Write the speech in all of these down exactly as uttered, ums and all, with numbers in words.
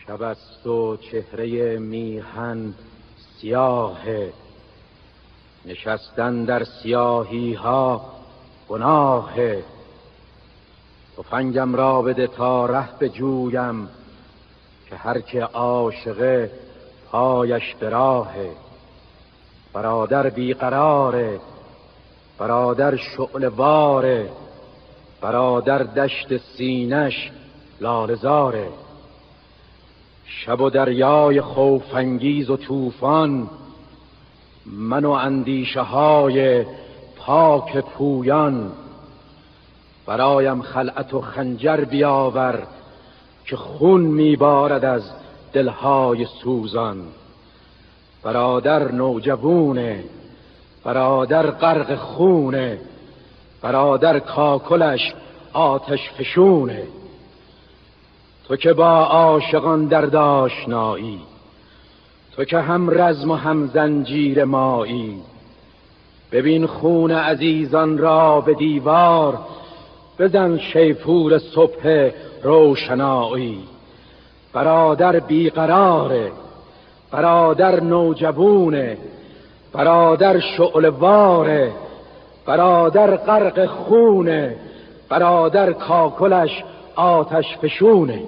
شب است و چهره میهن سیاه، نشستن در سیاهی ها گناه. تفنگم را بده تا ره بجویم، که هر که عاشقه پایش به راهه. برادر بیقراره، برادر شعله واره، برادر دشت سینش لاله‌زاره. شب و دریای خوف‌انگیز و طوفان، من و اندیشه های پاک پویان. برایم خلعت و خنجر بیاور، که خون میبارد از دلهای سوزان. برادر نوجوونه، برادر غرق خونه، برادر کاکلش آتش فشونه. تو که با عاشقان درد آشنایی، تو که هم رزم و هم زنجیر مایی. ببین خون عزیزان را به دیوار، بزن شیپور صبح روشنایی. برادر بیقراره، برادر نوجوونه، برادر شعله واره، برادر غرق خونه، برادر کاکلش آتش فشونه.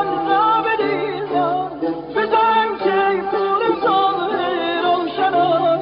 بزن که پول صلح روشنایی.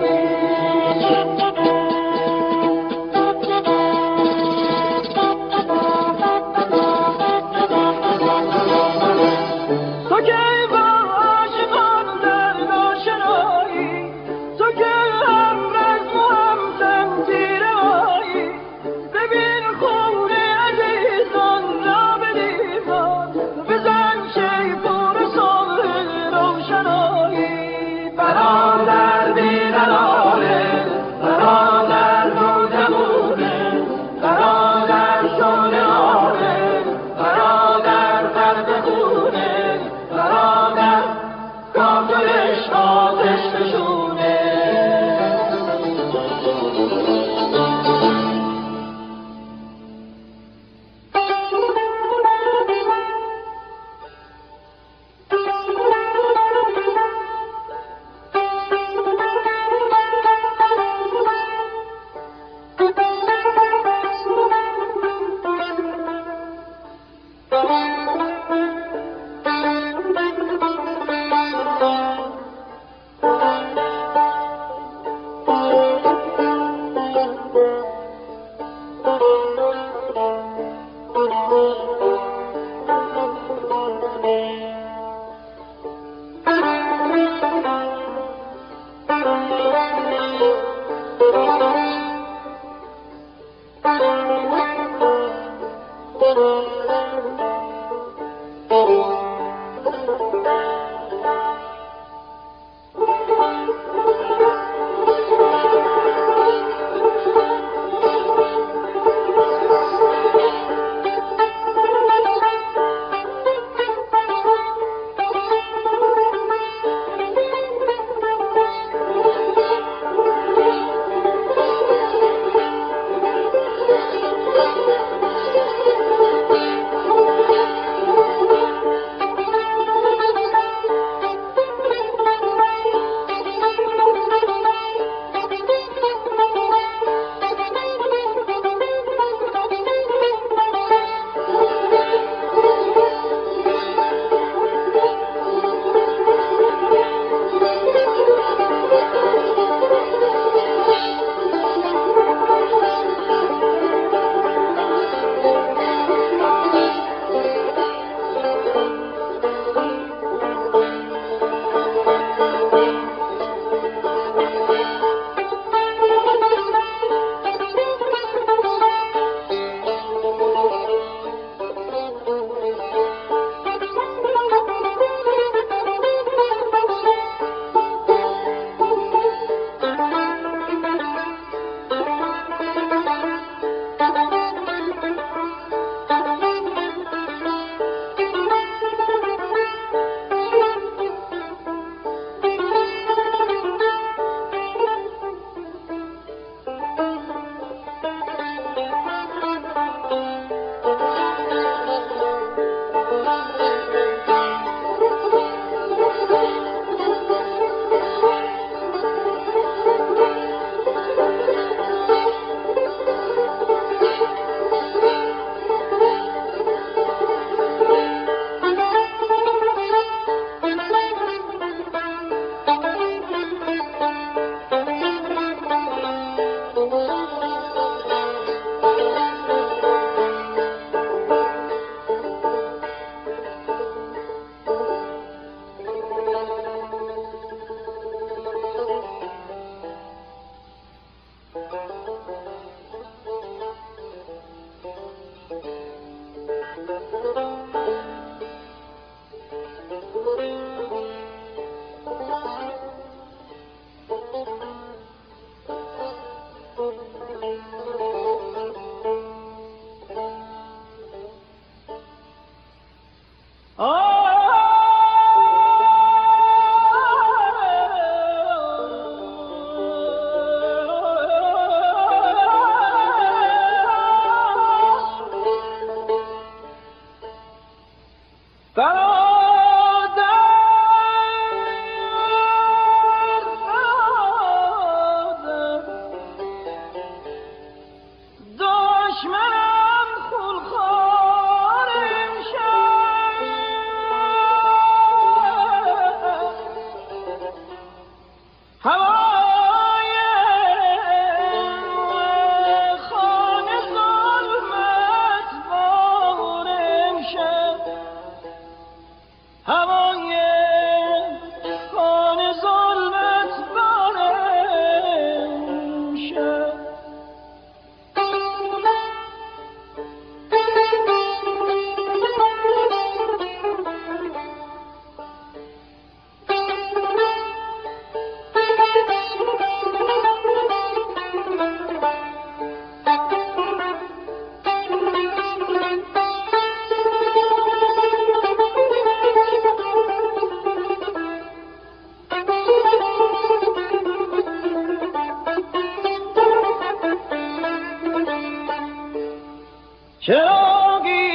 چراغی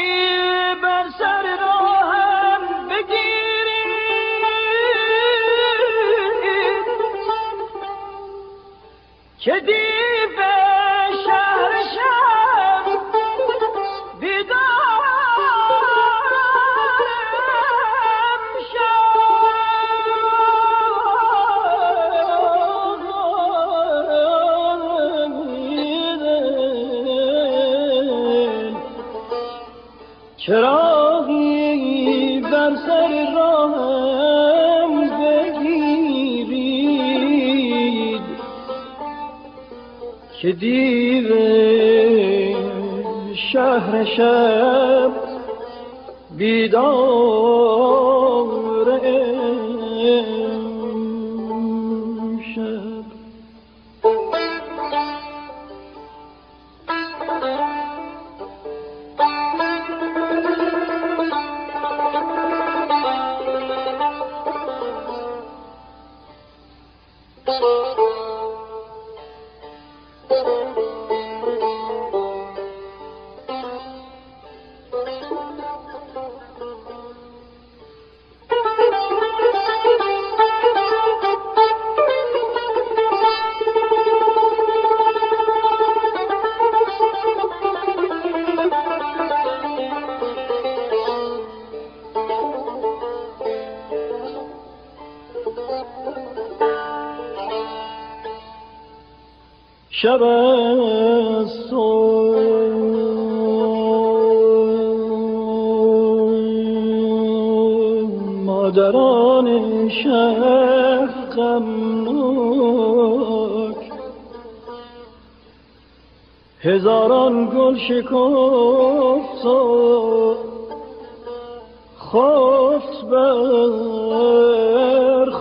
بر سر راهم بگیرید که دیو شهر شب بیدارم چراغی بر سر راهم بگیرید که دیو شهر شب بیدار امشب. شب است و مادران شهر غمناک، هزاران گل شکفت و خفت بر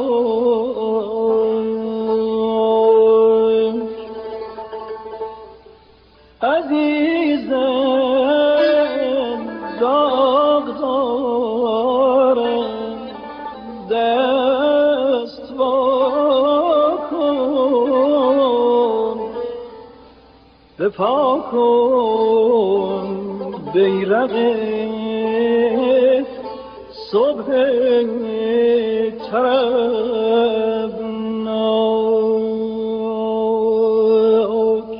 خاک. عزیزم داغ دارم دست وا کن، بپا کن بیرق صبح طربناک.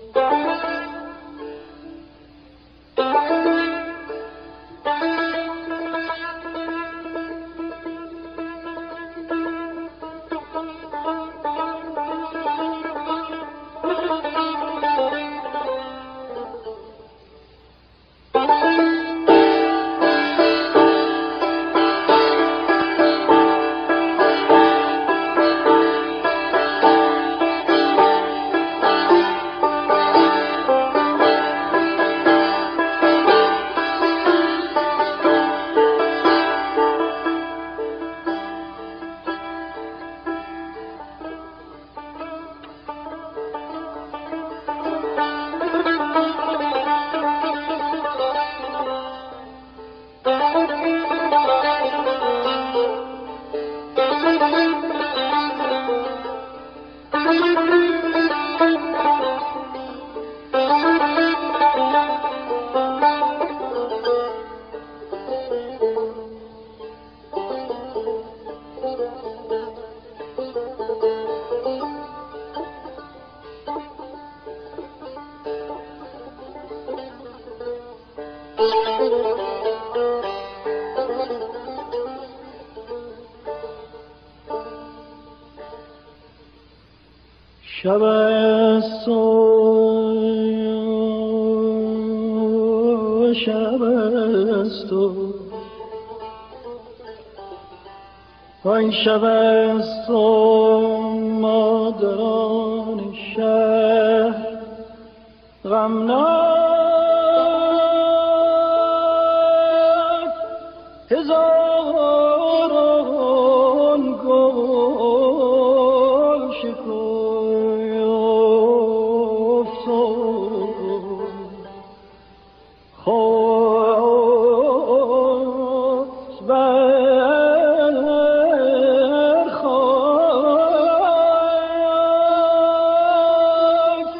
شب است و شب است و آن شب است و مادران شهر غمناک، هزاران گل شکفت و خفت بر خاک.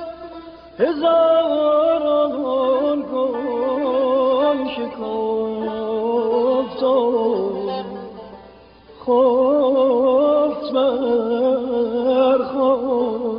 هزاران گل شکفت و خفت بر خاک.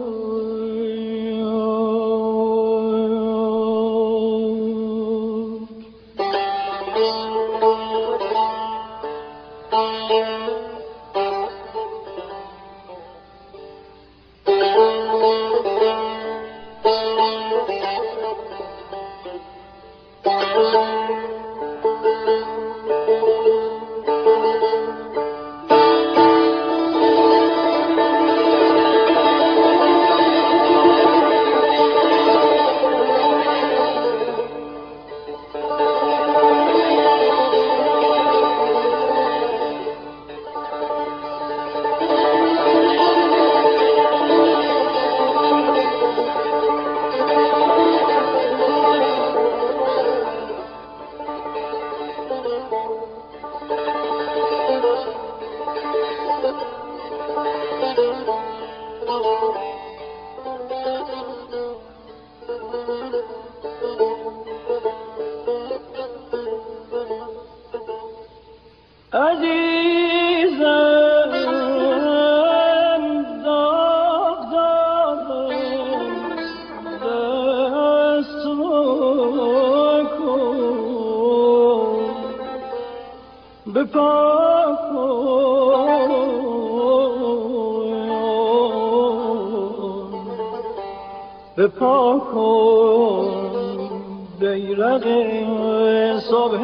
به پا کن بیرق صبح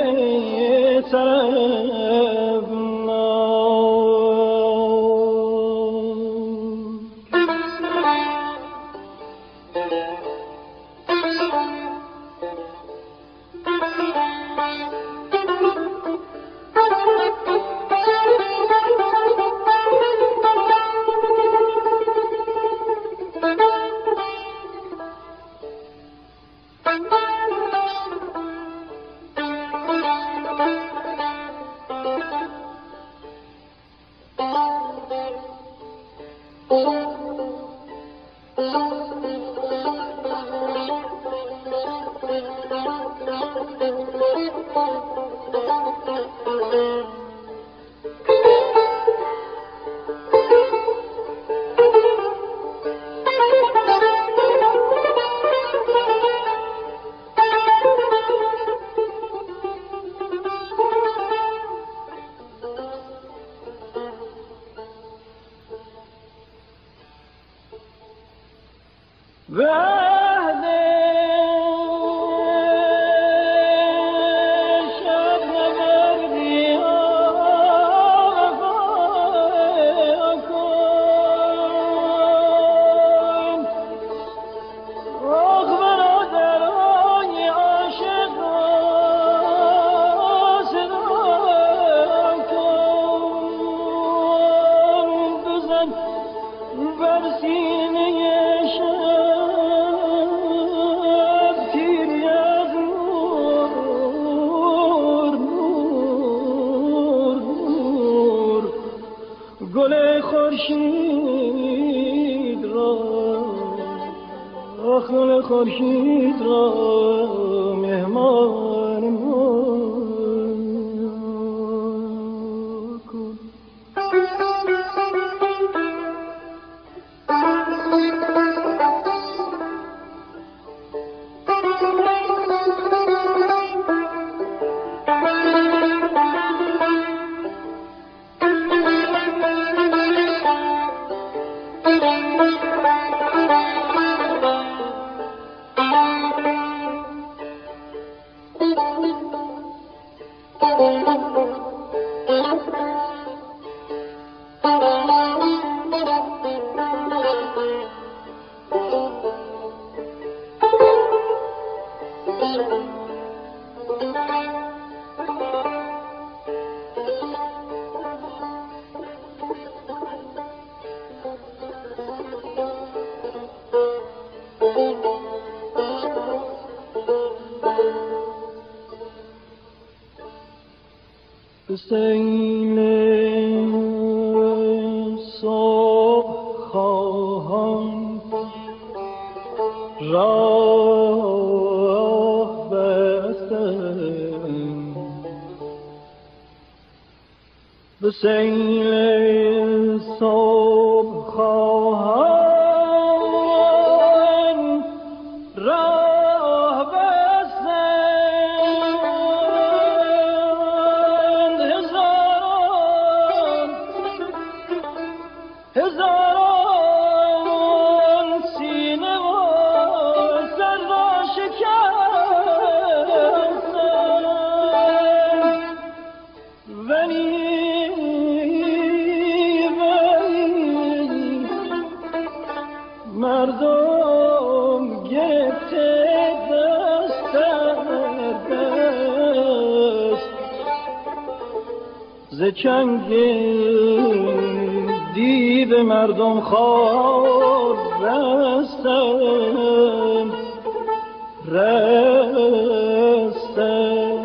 گل خورشید را گل خورشید را مهمان ما کن. سیل صبح خواهان راه بستم، به سیل صبح خواهان راه بستند، هزاران هزاران سینه و سر را شکستند، ولی مردم گرفته دست در دست، ز چنگ دیو مردم خوار رستند رستند.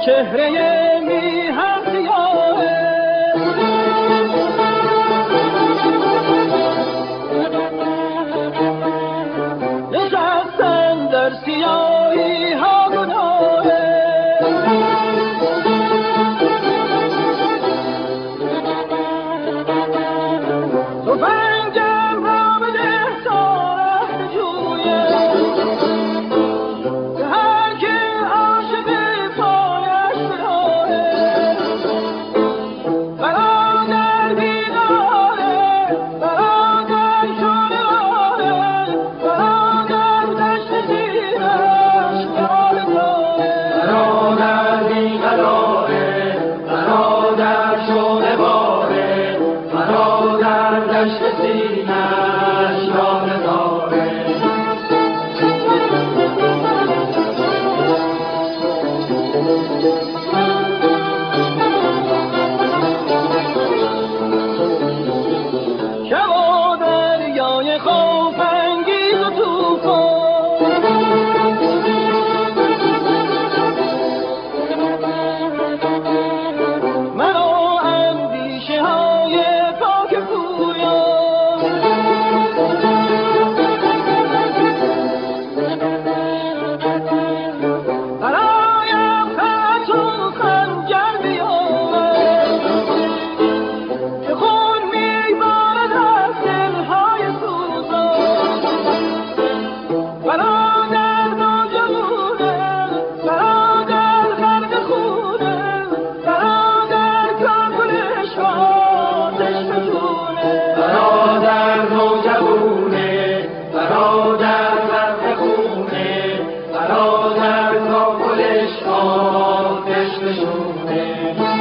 چهره میهن سیاهه نشستن در سیاهی ها گناهه تفنگم را بده تا رهت جویه که هر که عاشق پایش براهه برادر بیداره برادر شده برادر دشت سینش یاد داره برادر بیقراره برادر شده باره برادر دشت سینش یاد داره شب و دریای خوف انگیز و توفان من و اندیشه های پاک پویان برایم خط و خنجر بیاور که خون میبارد از دلهای سوزان برادر نوجوانه برادر غرق خونه برادر کاکلش آتش بجونه برادر نوجوانه برادر غرق خونه برادر کاکلش آتش بجونه